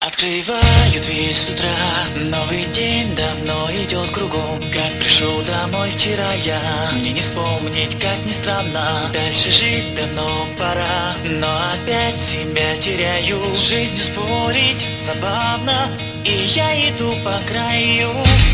Открываю дверь с утра, новый день давно идет кругом. Как пришел домой вчера я, мне не вспомнить, как ни странно. Дальше жить давно пора, но опять себя теряю. С жизнью спорить забавно, и я иду по краю.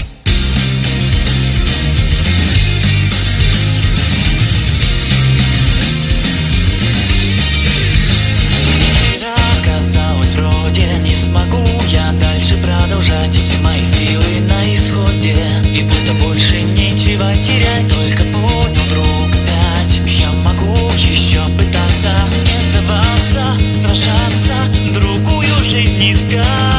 Вроде не смогу я дальше продолжать, все мои силы на исходе, и будто больше нечего терять. Только понял, друг, опять я могу еще пытаться, не сдаваться, сражаться, другую жизнь искать.